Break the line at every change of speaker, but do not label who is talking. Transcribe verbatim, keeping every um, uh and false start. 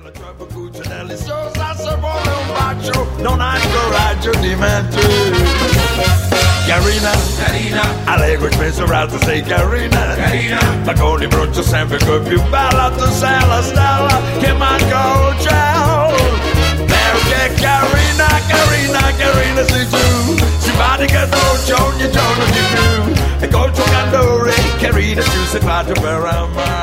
troppo cuccinelli, sosa se vuole un bacio, non ha il coraggio di mentire. Carina, carina, allegro spensurato sei carina, carina, ma con il broccio sempre col più bella, tu sei la stella che manca un cielo. Perché carina, carina, carina sei tu, simpatica dolce ogni giorno di più, e col tuo candore carina ci sei fatto per amare.